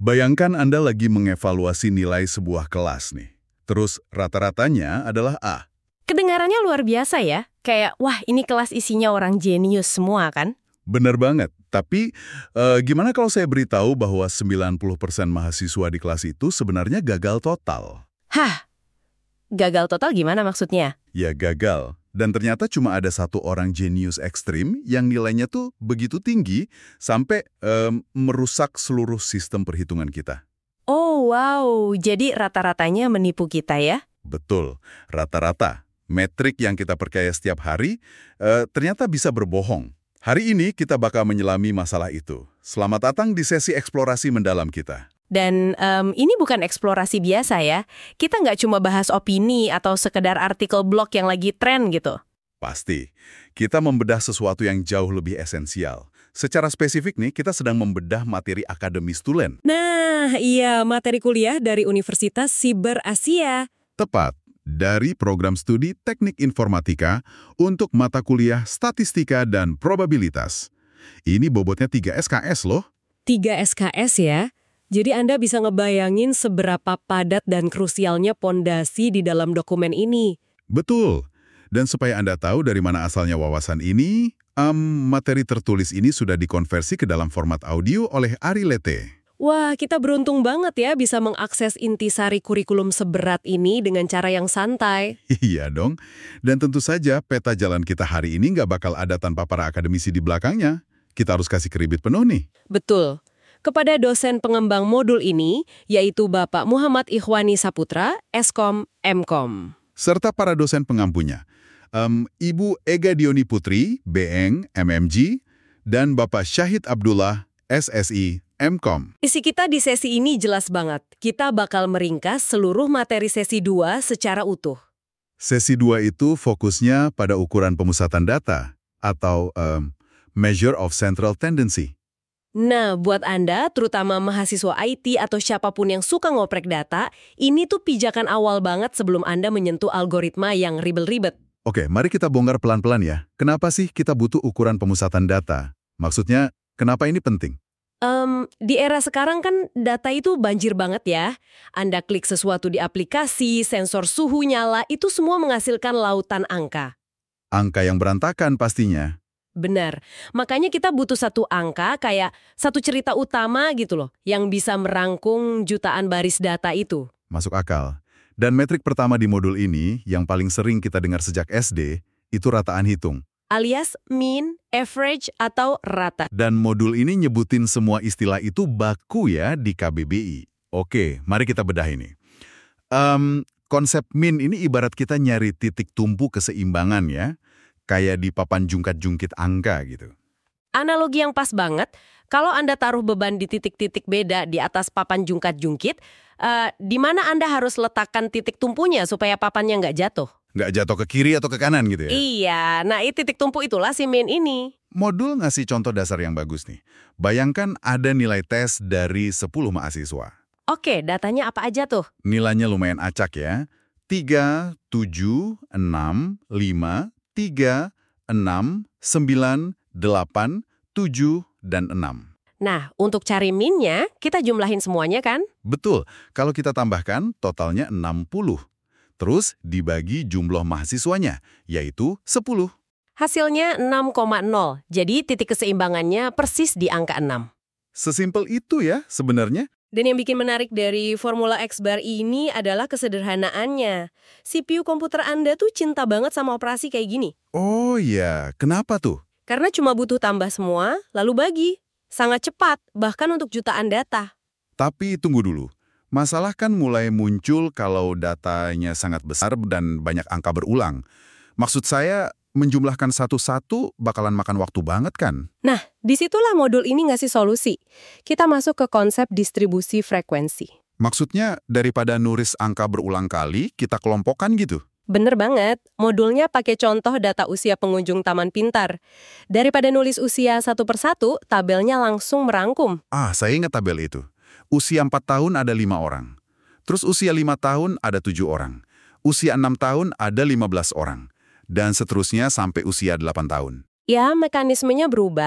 Bayangkan Anda lagi mengevaluasi nilai sebuah kelas nih. Terus rata-ratanya adalah A. Kedengarannya luar biasa ya. Kayak, wah ini kelas isinya orang jenius semua kan? Benar banget. Tapi gimana kalau saya beritahu bahwa 90% mahasiswa di kelas itu sebenarnya gagal total? Hah, gagal total gimana maksudnya? Ya gagal. Dan ternyata cuma ada satu orang jenius ekstrim yang nilainya tuh begitu tinggi sampai merusak seluruh sistem perhitungan kita. Oh wow, jadi rata-ratanya menipu kita ya? Betul, rata-rata. Metrik yang kita percaya setiap hari ternyata bisa berbohong. Hari ini kita bakal menyelami masalah itu. Selamat datang di sesi eksplorasi mendalam kita. Dan ini bukan eksplorasi biasa ya. Kita nggak cuma bahas opini atau sekedar artikel blog yang lagi tren gitu. Pasti. Kita membedah sesuatu yang jauh lebih esensial. Secara spesifik nih, kita sedang membedah materi akademis Tulen. Nah, iya, materi kuliah dari Universitas Siber Asia. Tepat. Dari program studi Teknik Informatika untuk mata kuliah Statistika dan Probabilitas. Ini bobotnya 3 SKS loh. 3 SKS ya? Jadi Anda bisa ngebayangin seberapa padat dan krusialnya pondasi di dalam dokumen ini. Betul. Dan supaya Anda tahu dari mana asalnya wawasan ini, materi tertulis ini sudah dikonversi ke dalam format audio oleh Ari Lete. Wah, kita beruntung banget ya bisa mengakses intisari kurikulum seberat ini dengan cara yang santai. Iya dong. Dan tentu saja peta jalan kita hari ini nggak bakal ada tanpa para akademisi di belakangnya. Kita harus kasih kredit penuh nih. Betul. Kepada dosen pengembang modul ini, yaitu Bapak Muhammad Ikhwani Saputra, Eskom, Mkom. Serta para dosen pengampunya. Ibu Ega Dioni Putri, BEng, MMG, dan Bapak Syahid Abdullah, SSI, Mkom. Isi kita di sesi ini jelas banget. Kita bakal meringkas seluruh materi sesi 2 secara utuh. Sesi 2 itu fokusnya pada ukuran pemusatan data, atau Measure of Central Tendency. Nah, buat Anda, terutama mahasiswa IT atau siapapun yang suka ngoprek data, ini tuh pijakan awal banget sebelum Anda menyentuh algoritma yang ribet-ribet. Oke, mari kita bongkar pelan-pelan ya. Kenapa sih kita butuh ukuran pemusatan data? Maksudnya, kenapa ini penting? Di era sekarang kan data itu banjir banget ya. Anda klik sesuatu di aplikasi, sensor suhu nyala, itu semua menghasilkan lautan angka. Angka yang berantakan pastinya. Benar. Makanya kita butuh satu angka kayak satu cerita utama gitu loh, yang bisa merangkum jutaan baris data itu. Masuk akal. Dan metrik pertama di modul ini, yang paling sering kita dengar sejak SD, itu rataan hitung. Alias mean, average, atau rata. Dan modul ini nyebutin semua istilah itu baku ya di KBBI. Oke, mari kita bedah ini. Konsep mean ini ibarat kita nyari titik tumpu keseimbangan ya. Kayak di papan jungkat-jungkit angka gitu. Analogi yang pas banget, kalau Anda taruh beban di titik-titik beda di atas papan jungkat-jungkit, di mana Anda harus letakkan titik tumpunya supaya papannya nggak jatuh? Nggak jatuh ke kiri atau ke kanan gitu ya? Iya, nah titik tumpu itulah si mean ini. Modul ngasih contoh dasar yang bagus nih. Bayangkan ada nilai tes dari 10 mahasiswa. Oke, datanya apa aja tuh? Nilainya lumayan acak ya. 3, 7, 6, 5, 3, 6, 9, 8, 7, dan 6. Nah, untuk cari min-nya, kita jumlahin semuanya kan? Betul, kalau kita tambahkan totalnya 60. Terus dibagi jumlah mahasiswanya, yaitu 10. Hasilnya 6,0, jadi titik keseimbangannya persis di angka 6. Sesimpel itu ya sebenarnya. Dan yang bikin menarik dari formula X bar ini adalah kesederhanaannya. CPU komputer Anda tuh cinta banget sama operasi kayak gini. Oh iya, kenapa tuh? Karena cuma butuh tambah semua, lalu bagi. Sangat cepat, bahkan untuk jutaan data. Tapi tunggu dulu. Masalah kan mulai muncul kalau datanya sangat besar dan banyak angka berulang. Maksud saya, menjumlahkan satu-satu bakalan makan waktu banget kan? Nah, disitulah modul ini ngasih solusi. Kita masuk ke konsep distribusi frekuensi. Maksudnya, daripada nulis angka berulang kali, kita kelompokkan gitu? Bener banget, modulnya pakai contoh data usia pengunjung Taman Pintar. Daripada nulis usia satu persatu, tabelnya langsung merangkum. Saya ingat tabel itu. Usia 4 tahun ada 5 orang. Terus usia 5 tahun ada 7 orang. Usia 6 tahun ada 15 orang. Dan seterusnya sampai usia 8 tahun. Ya, mekanismenya berubah,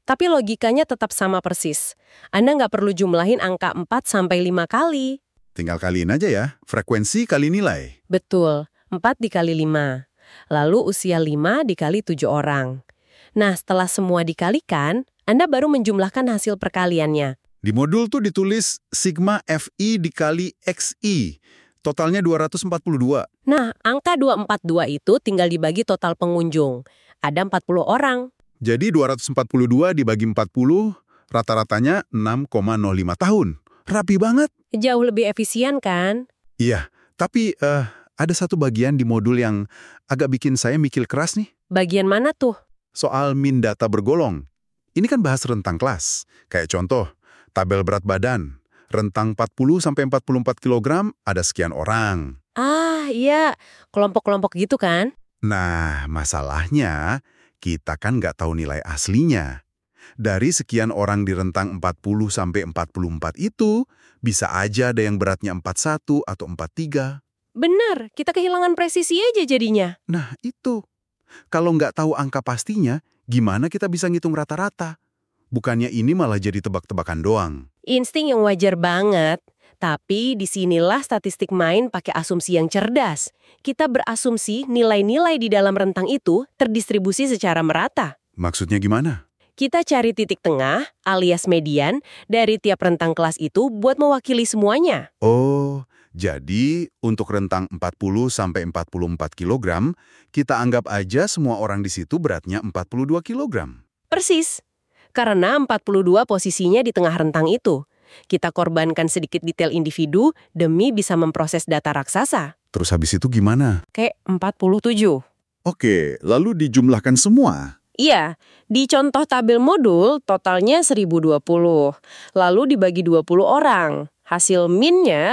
Tapi logikanya tetap sama persis. Anda nggak perlu jumlahin angka 4-5 kali. Tinggal kaliin aja ya, frekuensi kali nilai. Betul, 4 dikali 5. Lalu usia 5 dikali 7 orang. Nah, setelah semua dikalikan, Anda baru menjumlahkan hasil perkaliannya. Di modul tuh ditulis sigma FI dikali XI. Totalnya 242. Nah, angka 242 itu tinggal dibagi total pengunjung. Ada 40 orang. Jadi 242 dibagi 40, rata-ratanya 6,05 tahun. Rapi banget. Jauh lebih efisien kan? Iya, tapi ada satu bagian di modul yang agak bikin saya mikir keras nih. Bagian mana tuh? Soal min data bergolong. Ini kan bahas rentang kelas. Kayak contoh, tabel berat badan. Rentang 40-44 kg ada sekian orang. Ah, iya. Kelompok-kelompok gitu kan? Nah, masalahnya kita kan nggak tahu nilai aslinya. Dari sekian orang di rentang 40-44 itu, bisa aja ada yang beratnya 41 atau 43. Bener, kita kehilangan presisi aja jadinya. Nah, itu. Kalau nggak tahu angka pastinya, gimana kita bisa ngitung rata-rata? Bukannya ini malah jadi tebak-tebakan doang. Insting yang wajar banget. Tapi disinilah statistik main pakai asumsi yang cerdas. Kita berasumsi nilai-nilai di dalam rentang itu terdistribusi secara merata. Maksudnya gimana? Kita cari titik tengah, alias median, dari tiap rentang kelas itu buat mewakili semuanya. Oh, jadi untuk rentang 40-44 kg, kita anggap aja semua orang di situ beratnya 42 kg. Persis. Karena 42 posisinya di tengah rentang itu. Kita korbankan sedikit detail individu demi bisa memproses data raksasa. Terus habis itu gimana? Kayak 47. Oke, lalu dijumlahkan semua. Iya, di contoh tabel modul totalnya 1020. Lalu dibagi 20 orang. Hasil min-nya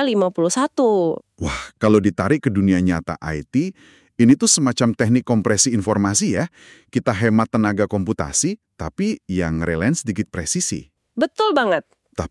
51. Wah, kalau ditarik ke dunia nyata IT, ini tuh semacam teknik kompresi informasi ya. Kita hemat tenaga komputasi, tapi yang ngerasain sedikit presisi. Betul banget.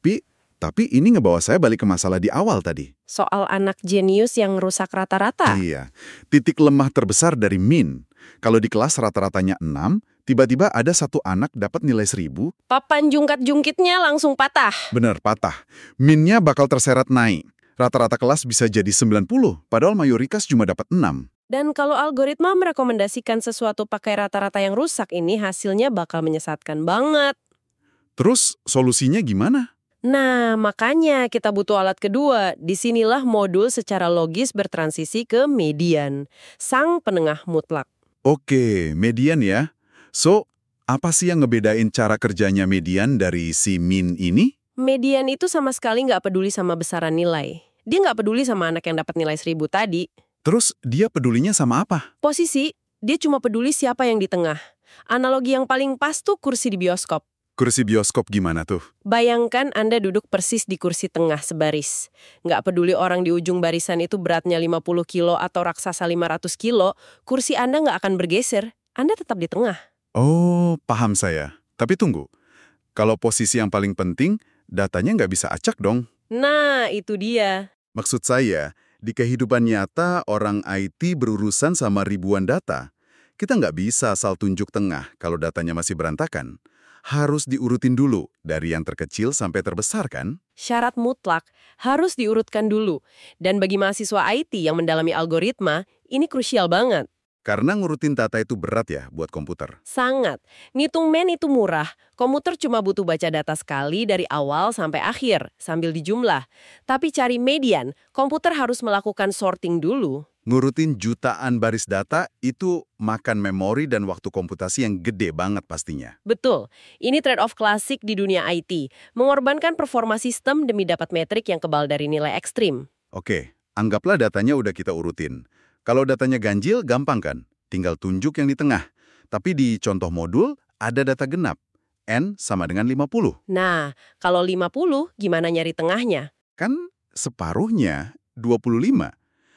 Tapi ini ngebawa saya balik ke masalah di awal tadi. Soal anak jenius yang rusak rata-rata. Iya, titik lemah terbesar dari min. Kalau di kelas rata-ratanya 6, tiba-tiba ada satu anak dapat nilai 1000. Papan jungkat-jungkitnya langsung patah. Bener, patah. Minnya bakal terseret naik. Rata-rata kelas bisa jadi 90, padahal mayoritas cuma dapat 6. Dan kalau algoritma merekomendasikan sesuatu pakai rata-rata yang rusak ini, hasilnya bakal menyesatkan banget. Terus solusinya gimana? Nah, makanya kita butuh alat kedua. Disinilah modul secara logis bertransisi ke median, sang penengah mutlak. Oke, median ya. So, apa sih yang ngebedain cara kerjanya median dari si min ini? Median itu sama sekali nggak peduli sama besaran nilai. Dia nggak peduli sama anak yang dapat nilai 1000 tadi. Terus dia pedulinya sama apa? Posisi, dia cuma peduli siapa yang di tengah. Analogi yang paling pas tuh kursi di bioskop. Kursi bioskop gimana tuh? Bayangkan Anda duduk persis di kursi tengah sebaris. Nggak peduli orang di ujung barisan itu beratnya 50 kilo atau raksasa 500 kilo, kursi Anda nggak akan bergeser. Anda tetap di tengah. Oh, paham saya. Tapi tunggu, kalau posisi yang paling penting, datanya nggak bisa acak dong. Nah, itu dia. Maksud saya, di kehidupan nyata orang IT berurusan sama ribuan data. Kita nggak bisa asal tunjuk tengah kalau datanya masih berantakan. Harus diurutin dulu, dari yang terkecil sampai terbesar kan? Syarat mutlak harus diurutkan dulu. Dan bagi mahasiswa IT yang mendalami algoritma, ini krusial banget. Karena ngurutin data itu berat ya buat komputer. Sangat. Ngitung men itu murah. Komputer cuma butuh baca data sekali dari awal sampai akhir, sambil dijumlah. Tapi cari median, komputer harus melakukan sorting dulu. Ngurutin jutaan baris data itu makan memori dan waktu komputasi yang gede banget pastinya. Betul. Ini trade-off klasik di dunia IT. Mengorbankan performa sistem demi dapat metrik yang kebal dari nilai ekstrim. Oke, anggaplah datanya udah kita urutin. Kalau datanya ganjil, gampang kan? Tinggal tunjuk yang di tengah. Tapi di contoh modul, ada data genap. N sama dengan 50. Nah, kalau 50, gimana nyari tengahnya? Kan separuhnya 25.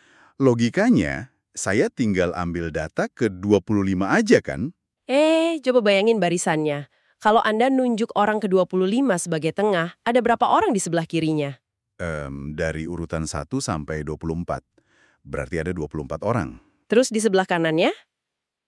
Logikanya, saya tinggal ambil data ke 25 aja kan? Coba bayangin barisannya. Kalau Anda nunjuk orang ke 25 sebagai tengah, ada berapa orang di sebelah kirinya? Dari urutan 1 sampai 24. Berarti ada 24 orang. Terus di sebelah kanannya?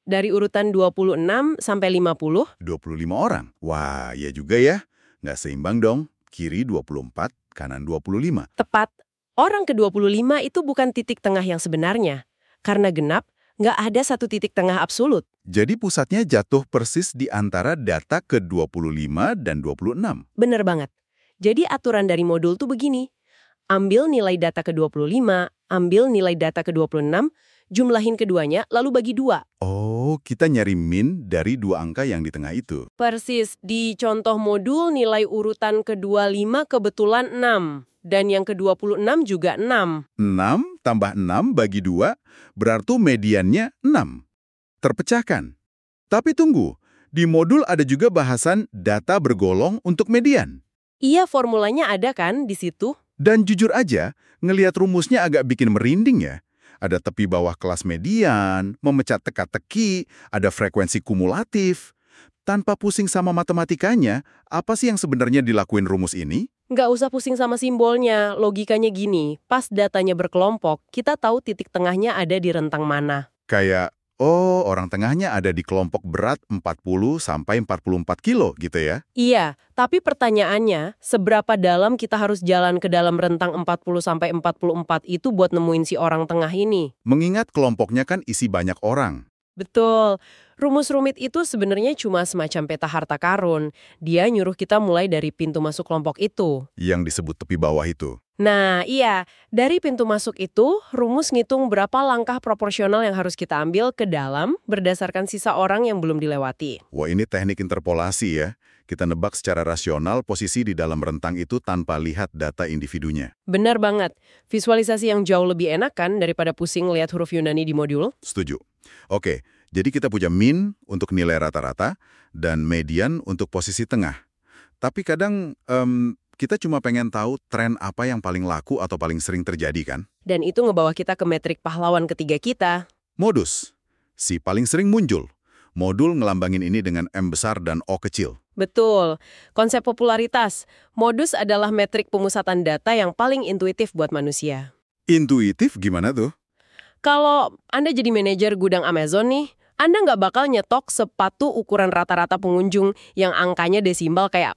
Dari urutan 26 sampai 50, 25 orang. Wah, ya juga ya. Nggak seimbang dong. Kiri 24, kanan 25. tepat. Orang ke-25 itu bukan titik tengah yang sebenarnya. Karena genap, nggak ada satu titik tengah absolut. Jadi pusatnya jatuh persis di antara data ke-25 dan 26. Bener banget. Jadi aturan dari modul tuh begini. Ambil nilai data ke-25, ambil nilai data ke-26, jumlahin keduanya, lalu bagi 2. Oh, kita nyari min dari dua angka yang di tengah itu. Persis, di contoh modul nilai urutan ke-25 kebetulan 6. Dan yang ke-26 juga 6. 6 tambah 6 bagi 2, berarti mediannya 6. Terpecahkan. Tapi tunggu, di modul ada juga bahasan data bergolong untuk median. Iya, formulanya ada kan di situ? Dan jujur aja, ngelihat rumusnya agak bikin merinding ya. Ada tepi bawah kelas median, memecah teka-teki, ada frekuensi kumulatif. Tanpa pusing sama matematikanya, apa sih yang sebenarnya dilakuin rumus ini? Nggak usah pusing sama simbolnya, logikanya gini. Pas datanya berkelompok, kita tahu titik tengahnya ada di rentang mana. Kayak, oh orang tengahnya ada di kelompok berat 40 sampai 44 kilo gitu ya. Iya, tapi pertanyaannya, seberapa dalam kita harus jalan ke dalam rentang 40 sampai 44 itu buat nemuin si orang tengah ini? Mengingat kelompoknya kan isi banyak orang. Betul. Rumus rumit itu sebenarnya cuma semacam peta harta karun. Dia nyuruh kita mulai dari pintu masuk kelompok itu. Yang disebut tepi bawah itu. Nah, iya. Dari pintu masuk itu, rumus ngitung berapa langkah proporsional yang harus kita ambil ke dalam berdasarkan sisa orang yang belum dilewati. Wah, ini teknik interpolasi ya. Kita nebak secara rasional posisi di dalam rentang itu tanpa lihat data individunya. Benar banget. Visualisasi yang jauh lebih enak kan daripada pusing lihat huruf Yunani di modul? Setuju. Oke, jadi kita punya min untuk nilai rata-rata dan median untuk posisi tengah. Tapi kadang kita cuma pengen tahu tren apa yang paling laku atau paling sering terjadi kan? Dan itu ngebawa kita ke metrik pahlawan ketiga kita. Modus. Si paling sering muncul. Modul ngelambangin ini dengan M besar dan O kecil. Betul. Konsep popularitas. Modus adalah metrik pemusatan data yang paling intuitif buat manusia. Intuitif gimana tuh? Kalau Anda jadi manajer gudang Amazon nih, Anda nggak bakal nyetok sepatu ukuran rata-rata pengunjung yang angkanya desimal kayak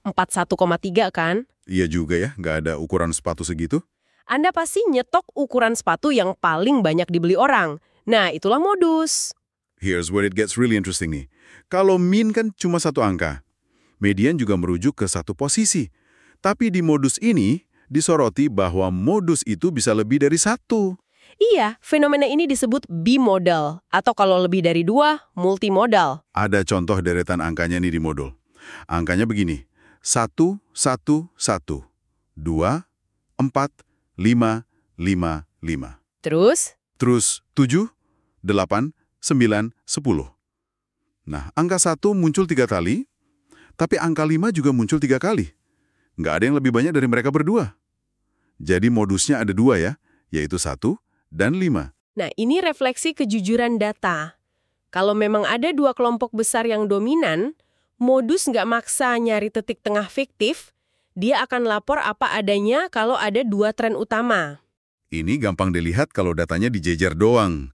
41,3 kan? Iya juga ya, nggak ada ukuran sepatu segitu. Anda pasti nyetok ukuran sepatu yang paling banyak dibeli orang. Nah, itulah modus. Here's where it gets really interesting nih. Kalau min kan cuma satu angka. Median juga merujuk ke satu posisi. Tapi di modus ini, disoroti bahwa modus itu bisa lebih dari satu. Iya, fenomena ini disebut bimodal, atau kalau lebih dari 2, multimodal. Ada contoh deretan angkanya nih di modul. Angkanya begini, 1, 1, 1, 2, 4, 5, 5, 5. Terus? Terus 7, 8, 9, 10. Nah, angka 1 muncul 3 kali, tapi angka 5 juga muncul 3 kali. Nggak ada yang lebih banyak dari mereka berdua. Jadi modusnya ada 2 ya, yaitu 1 dan 5. Nah, ini refleksi kejujuran data. Kalau memang ada 2 kelompok besar yang dominan, modus nggak maksa nyari titik tengah fiktif, dia akan lapor apa adanya kalau ada 2 tren utama. Ini gampang dilihat kalau datanya dijejer doang.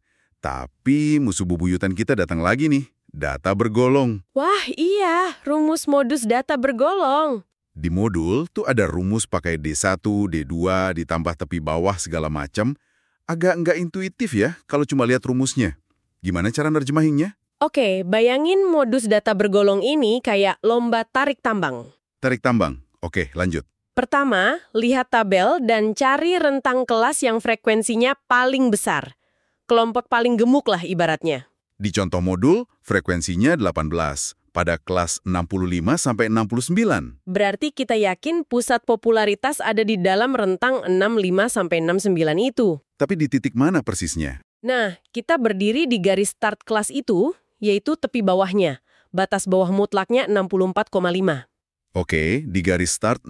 Tapi musuh bubuyutan kita datang lagi nih, data bergolong. Wah, iya, rumus modus data bergolong. Di modul tuh ada rumus pakai D1, D2, ditambah tepi bawah segala macam. Agak nggak intuitif ya kalau cuma lihat rumusnya. Gimana cara nerjemahinnya? Oke, bayangin modus data bergolong ini kayak lomba tarik tambang. Tarik tambang. Oke, lanjut. Pertama, lihat tabel dan cari rentang kelas yang frekuensinya paling besar. Kelompok paling gemuk lah ibaratnya. Di contoh modul, frekuensinya 18, pada kelas 65 sampai 69. Berarti kita yakin pusat popularitas ada di dalam rentang 65 sampai 69 itu. Tapi di titik mana persisnya? Nah, kita berdiri di garis start kelas itu, yaitu tepi bawahnya. Batas bawah mutlaknya 64,5. Oke, di garis start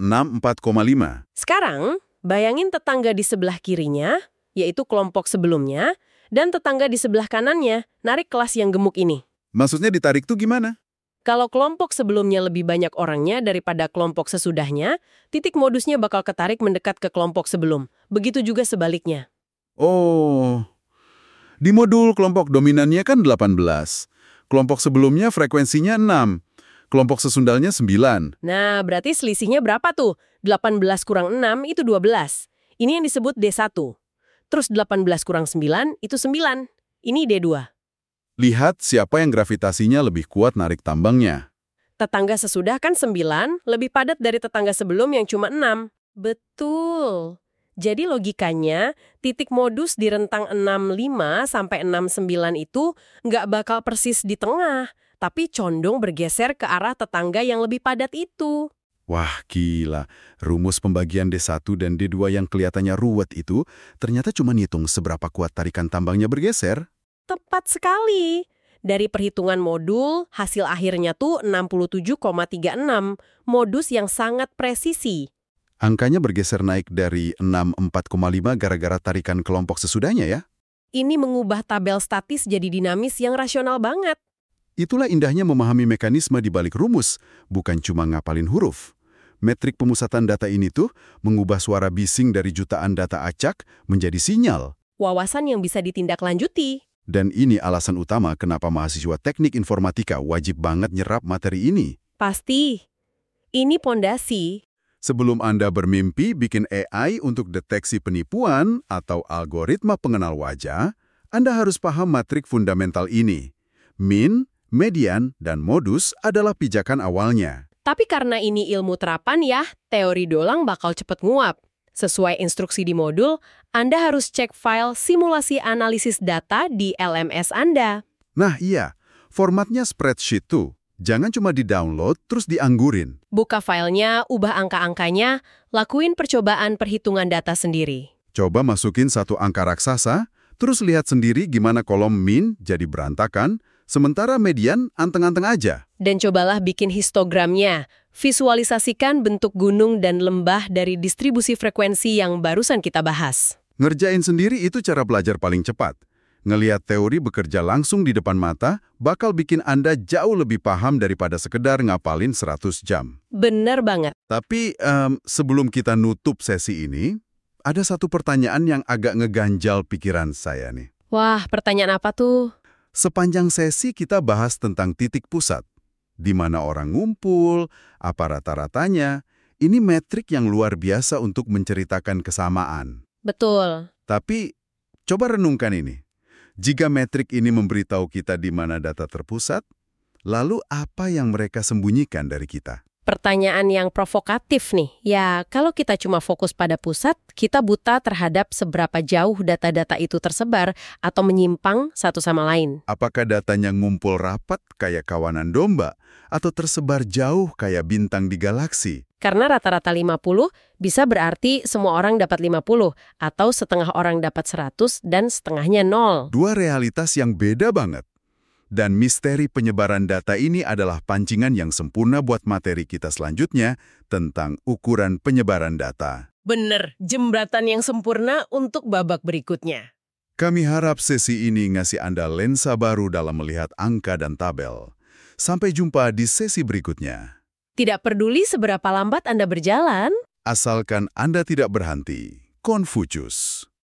64,5. Sekarang, bayangin tetangga di sebelah kirinya, yaitu kelompok sebelumnya, dan tetangga di sebelah kanannya, narik kelas yang gemuk ini. Maksudnya ditarik tuh gimana? Kalau kelompok sebelumnya lebih banyak orangnya daripada kelompok sesudahnya, titik modusnya bakal ketarik mendekat ke kelompok sebelum. Begitu juga sebaliknya. Oh, di modul kelompok dominannya kan 18. Kelompok sebelumnya frekuensinya 6. Kelompok sesundalnya 9. Nah, berarti selisihnya berapa tuh? 18 kurang 6 itu 12. Ini yang disebut D1. Terus 18 kurang 9 itu 9. Ini D2. Lihat siapa yang gravitasinya lebih kuat narik tambangnya. Tetangga sesudah kan 9, lebih padat dari tetangga sebelum yang cuma 6. Betul. Jadi logikanya, titik modus di rentang 65 sampai 69 itu nggak bakal persis di tengah, tapi condong bergeser ke arah tetangga yang lebih padat itu. Wah, gila. Rumus pembagian D1 dan D2 yang kelihatannya ruwet itu ternyata cuma ngitung seberapa kuat tarikan tambangnya bergeser. Tepat sekali. Dari perhitungan modul, hasil akhirnya tuh 67,36, modus yang sangat presisi. Angkanya bergeser naik dari 64,5 gara-gara tarikan kelompok sesudahnya ya. Ini mengubah tabel statis jadi dinamis yang rasional banget. Itulah indahnya memahami mekanisme di balik rumus, bukan cuma ngapalin huruf. Metrik pemusatan data ini tuh mengubah suara bising dari jutaan data acak menjadi sinyal. Wawasan yang bisa ditindaklanjuti. Dan ini alasan utama kenapa mahasiswa teknik informatika wajib banget nyerap materi ini. Pasti. Ini pondasi. Sebelum Anda bermimpi bikin AI untuk deteksi penipuan atau algoritma pengenal wajah, Anda harus paham matrik fundamental ini. Mean, median, dan modus adalah pijakan awalnya. Tapi karena ini ilmu terapan ya, teori dolang bakal cepet nguap. Sesuai instruksi di modul, Anda harus cek file simulasi analisis data di LMS Anda. Nah iya, formatnya spreadsheet tuh. Jangan cuma di-download terus dianggurin. Buka filenya, ubah angka-angkanya, lakuin percobaan perhitungan data sendiri. Coba masukin satu angka raksasa, terus lihat sendiri gimana kolom mean jadi berantakan, sementara median anteng-anteng aja. Dan cobalah bikin histogramnya. Visualisasikan bentuk gunung dan lembah dari distribusi frekuensi yang barusan kita bahas. Ngerjain sendiri itu cara belajar paling cepat. Ngeliat teori bekerja langsung di depan mata bakal bikin Anda jauh lebih paham daripada sekedar ngapalin 100 jam. Bener banget. Tapi sebelum kita nutup sesi ini, ada satu pertanyaan yang agak ngeganjal pikiran saya nih. Wah, pertanyaan apa tuh? Sepanjang sesi kita bahas tentang titik pusat. Di mana orang ngumpul, apa rata-ratanya. Ini metrik yang luar biasa untuk menceritakan kesamaan. Betul. Tapi, coba renungkan ini. Jika metrik ini memberitahu kita di mana data terpusat, lalu apa yang mereka sembunyikan dari kita? Pertanyaan yang provokatif nih. Ya, kalau kita cuma fokus pada pusat, kita buta terhadap seberapa jauh data-data itu tersebar atau menyimpang satu sama lain. Apakah datanya ngumpul rapat kayak kawanan domba atau tersebar jauh kayak bintang di galaksi? Karena rata-rata 50 bisa berarti semua orang dapat 50 atau setengah orang dapat 100 dan setengahnya 0. Dua realitas yang beda banget. Dan misteri penyebaran data ini adalah pancingan yang sempurna buat materi kita selanjutnya tentang ukuran penyebaran data. Bener, jembatan yang sempurna untuk babak berikutnya. Kami harap sesi ini ngasih Anda lensa baru dalam melihat angka dan tabel. Sampai jumpa di sesi berikutnya. Tidak peduli seberapa lambat Anda berjalan, Asalkan Anda tidak berhenti. Konfusius.